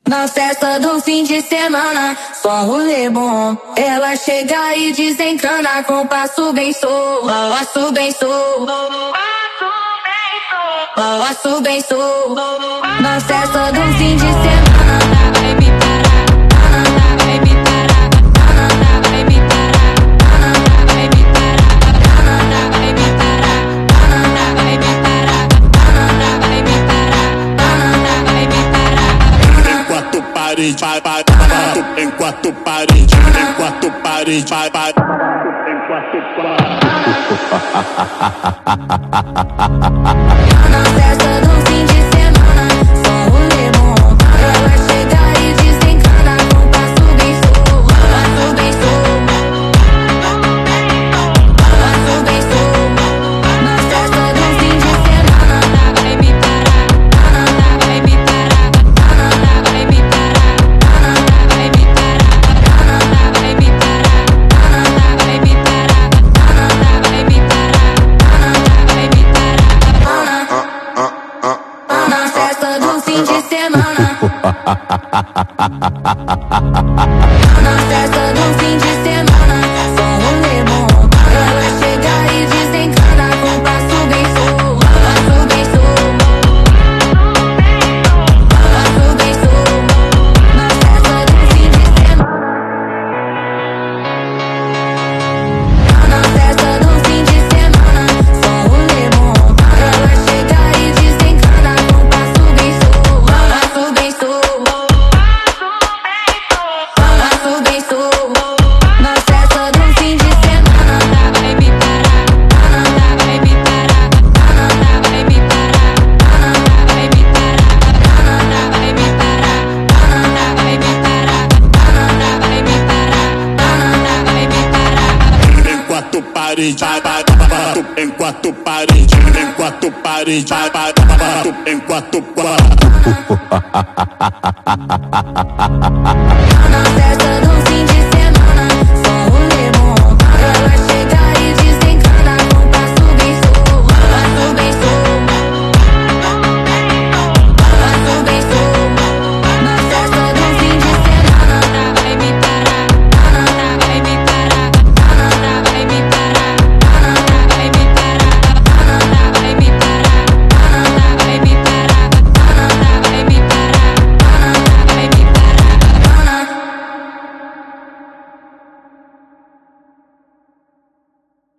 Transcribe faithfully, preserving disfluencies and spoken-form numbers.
Na festa do fim de semana, só rolê bom. Ela chega e desencana com passo bem solto. Passo bem solto. Passo bem solto. Na festa do fim de semana, vai me parar, vai me parar, vai me parar, vai me parar, vai me parar, vai me parar, vai me parar, vai me parar. Enquanto parede, vai, vai, vai, enquanto parede, enquanto parede, vai, vai, enquanto parede. Na festa do fim de semana, só rolê bom. Ela chega e desencana com passo bem solto. Passo bem solto. Passo bem solto. Na festa do fim de semana, vai me parar, vai me parar, vai me parar, vai me parar, vai me parar, vai me parar, vai me parar, vai me parar. Na festa do fim de semana. Na festa do fim de semana, só rolê bom. Ela chega e desencana com passo bem solto. Passo bem solto. Passo bem solto. Na festa do fim de semana. Na festa do fim de semana, só rolê bom. Ela chega e desencana com passo bem solto. Passo bem solto. Passo bem solto. Na festa do fim de semana, vai me parar, vai me parar, vai me parar, vai me parar, vai me parar, vai me parar, vai me parar, vai me parar. Enquanto parede, vai, vai, vai, enquanto parede, enquanto parede, vai, vai, vai, enquanto parede.